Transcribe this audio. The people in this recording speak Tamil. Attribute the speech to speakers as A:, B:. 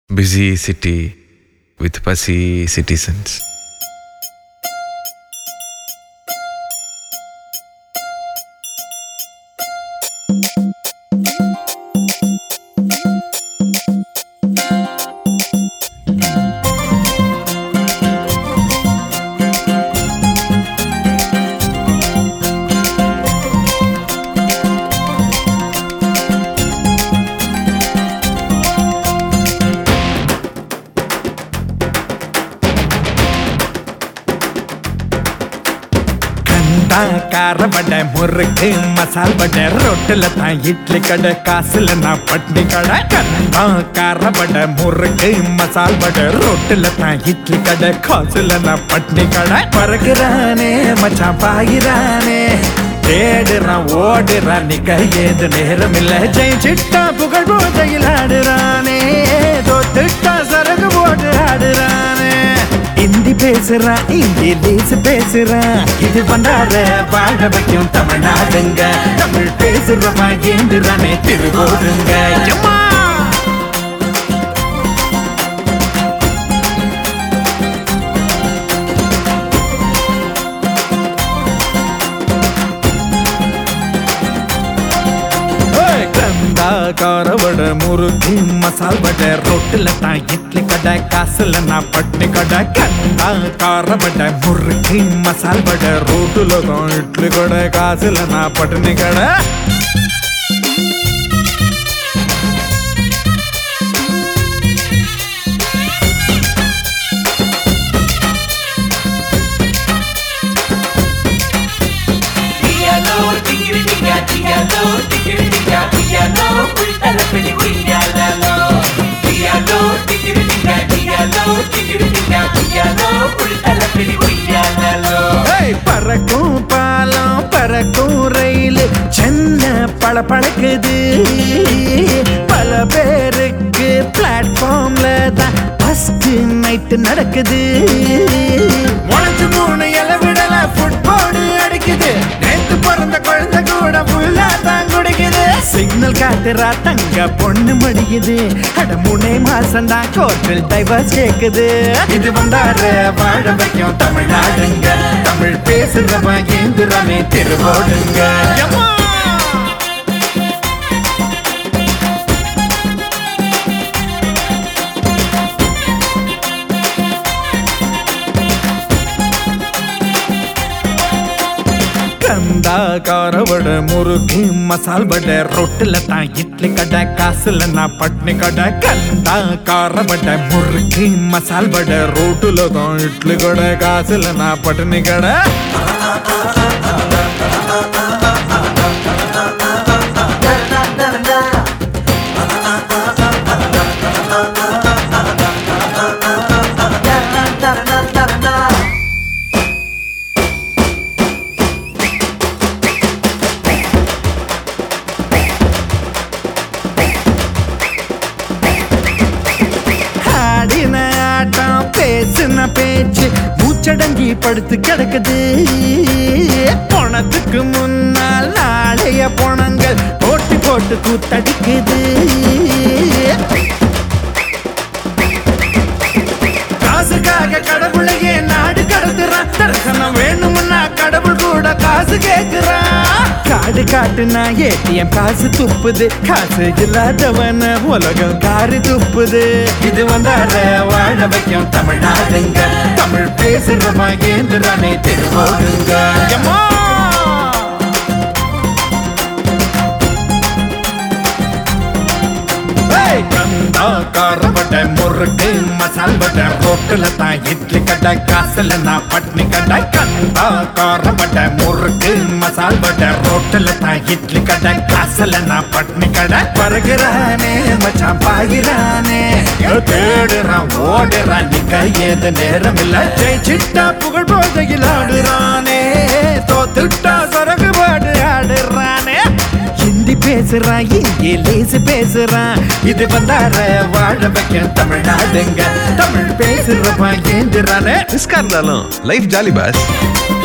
A: busy city with fussy citizens.
B: கார வடை முறுக்கு மசால் வடை ரொட்டில தான் இட்லி கடை காசுல நான் பட்னி கடை கண்ணா கார வடை முறுக்கு மசால் வடை ரொட்டில தான் இட்லி கடை காசுல நான் பட்னி கடை பறக்குறானே மச்சான் பாயிரானே தேடுறான் ஓடுறான் நிக்க ஏது நேரம் இல்ல ஜெயிச்சிட்டா புகழ் போதையில் ஆடுறானே தோத்துட்டா சரகு போட்டு ஆடுறானே ஹிந்தி பேசுறான் இங்கிலீஷ் பேசுறான் இது பண்டார வாழ வைக்கும் தமிழ்நாடுங்க தமிழ் பேசுறவா ஏந்துறானே திருவோடுங்க கார வடை முறுக்கு மசால் வடை ரொட்டில தான் இட்லி கடை காசுல நான் பட்னி கடை கண்டா கார வடை முறுக்கு மசால் வடை ரொட்டில தான் இட்லி கடை காசுல நான் பட்னி கடை பறக்கும் பாலம் பறக்கும் ரயில் சென்னை பழக்குது பல பேருக்கு பிளாட்ஃபார்ம்ல தான் ஃபர்ஸ்ட் நைட் நடக்குது முளைச்சு 3 இலை விடல ஃபுட்பால் அடிக்குது நேத்து பிறந்த குழந்தை கூட புல்லா தான் குடிக்குது சிக்னல் காட்டுறா தங்க பொண்ணு மடிக்குது அட 3 மாசம் தான் கோர்ட்டில் டைவர்ஸ் கேக்குது இது வந்தார வாழ வைக்கும் தமிழ்நாடுங்க தமிழ் பேசுறவன் ஏந்துறானே திருவோடுங்க கந்தா கார வடை முறுக்கு மசால் வடை ரொட்டில தான் இட்லி கடை காசுல நான் பட்னி கடை கந்தா கார வடை முறுக்கு மசால் வடை ரொட்டில தான் இட்லி கடை காசுல நான் பட்னி கடை பேசுன பேச்சு மூச்சடங்கி படுத்து கிடக்குது பணத்துக்கு முன்னால் நாளைய பணங்கள் போட்டி போட்டு கூத்தடிக்குது காசுக்காக கடவுளையே நாடு கடத்துறான் தரிசனம் வேணும்னா கடவுள் கூட காசு கேட்கிறான் காடு காட்டுனா ஏடிஎம் காசு துப்புது காசு இல்லாதவன உலகம் காரு துப்புது இது வந்தார வாழ வைக்கும் தமிழ்நாடுங்க தமிழ் பேசுறவா ஏந்துறானே திருவோடுங்க கந்தா கார வடை முறுக்கு மசால் வடை ரொட்டில தான் இட்லி கடை காசுல நான் பட்னி கடை கந்தா கார வடை முறுக்கு மசால் வடை ரொட்டில தான் இட்லி கடை காசுல நான் பட்னி கடை பறகுறானே மச்சான் பாயிரானே தேடுறான் ஓடுறான் நிக்க ஏது நேரம் இல்ல ஜெயிச்சிட்டா புகழ் போதையில் ஆடுறானே தோத்துட்டா சரகு பாடு ஆடுறானே ஹிந்தி பேசுறான் இங்கிலீஷ் பேசுறான் இது வந்தார வாழ வைக்கும் தமிழ்நாடுங்க தமிழ் பேசுறவன் ஏந்துறானே
A: ரிஸ்கா இருந்தாலும் லைஃப் ஜாலி பாஸ்.